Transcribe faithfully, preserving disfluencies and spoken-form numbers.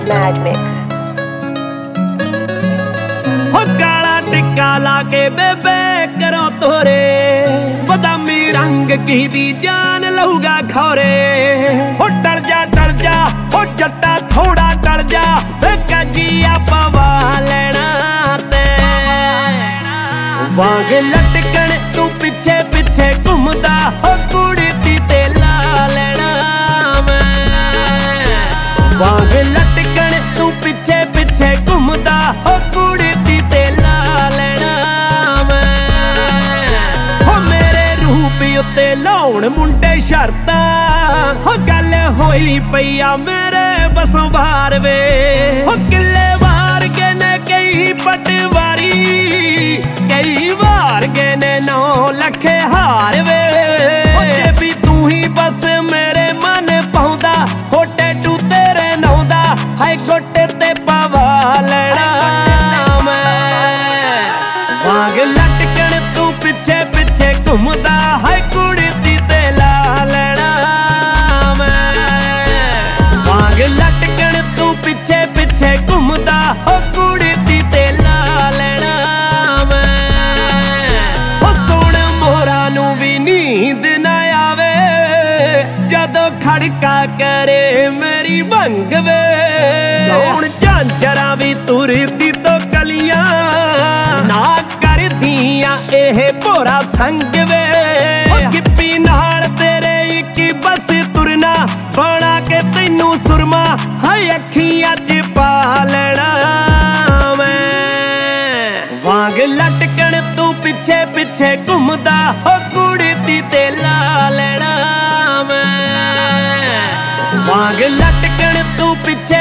Mad Mix. हो काला टिक्का लाके बेबे करो तोरे बदामी रंग की दी जान लहूगा खौरे हो टल जा टल जा हो जट्टा थोड़ा टल जा कजिया पवा लेना ते वांग लटकन तू पिछे पिछे घूमदा हो कुड़ी दी ते ला लेना मैं वांग लटकन तू पिछे पिछे घूमदा हो कुड़ी दी ते ला लेना मैं हो मेरे रूप उत्ते लाउण मुंडे शर्तां हो गल होई पईया मेरे बसों बाहर वे हो किले वार के ने कई पटवारी कई वार के ने नौ लखे हार वे जे भी तू ही बस मेरे मन पाउंदा हो टैटू तेरे नौंदा हाय गोटे ते पवा लेना मैं वांग लटकन तू पिछे पिछे घूमदा हाय कुड़ी दी ते ला लेना मैं वांग लटकन तू पिछे पिछे घूमदा हो कुड़ी दी ते ला लेना मैं हो सुण मोरा नू भी नींद ना आवे जदों खड़का करे मेरी भंग वे हुण झांझरा भी तुरदी तो कलियां ना करदियां एह भोरा संग वे गिप्पी नाल तेरे इक बस तुरना बना के तैनू सुरमा हाय अखियां च पा लेना मैं वांग लटकन तू पिछे पिछे घूमदा हो कुड़ी दी ते ला लेना मैं वांग लटकन तू पिछे